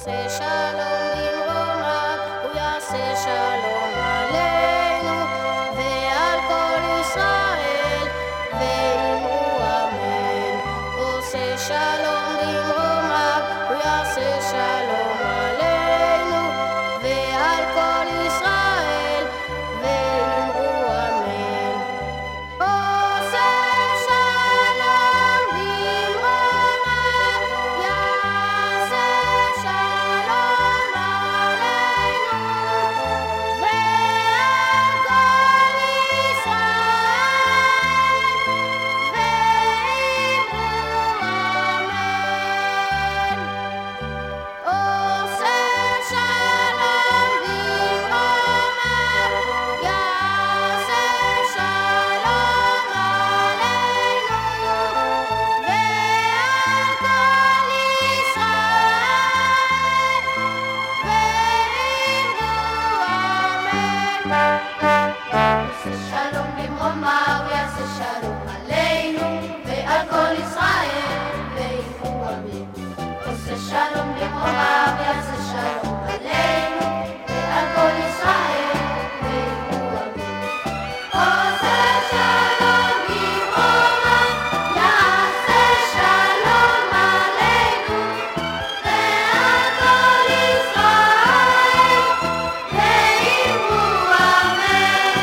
עושה שלום במרומיו, הוא יעשה שלום עלינו ועל כל ישראל, ואמרו אמן. עושה שלום במרומיו, הוא יעשה שלום עלינו ועל כל ישראל, ואמרו אמן. עושה שלום במרומיו, יעשה שלום עלינו ועל כל ישראל, ואמרו אמן. עושה שלום במרומיו, יעשה שלום עלינו ועל כל ישראל, ואמרו אמן. עושה שלום במרומיו, יעשה שלום עלינו ועל כל ישראל, ואמרו אמן. עושה שלום במרומיו, יעשה שלום עלינו ועל כל ישראל, ואמרו אמן.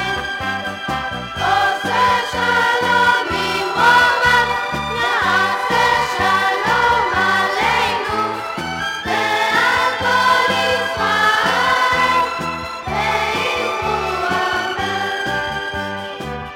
עושה שלום במרומיו, יעשה שלום עלינו ועל כל ישראל, ואמרו אמן.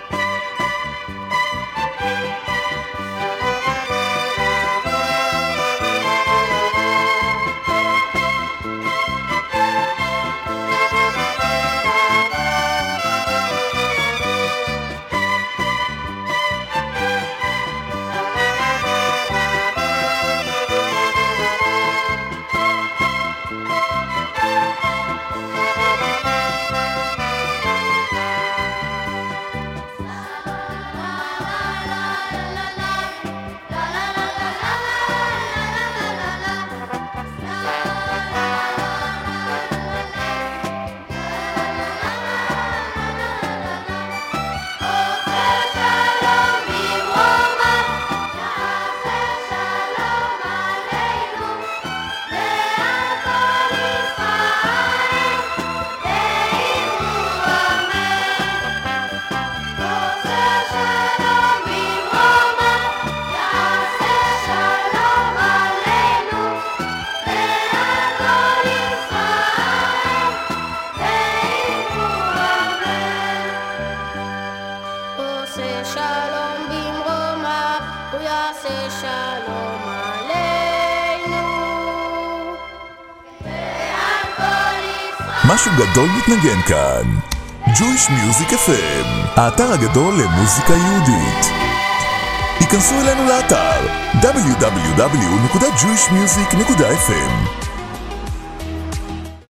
עושה שלום במרומיו, הוא יעשה שלום עלינו ועל כל ישראל. משהו גדול מתנגן כאן. Jewish Music FM, האתר הגדול למוזיקה יהודית. היכנסו אלינו לאתר www.jewishmusic.fm.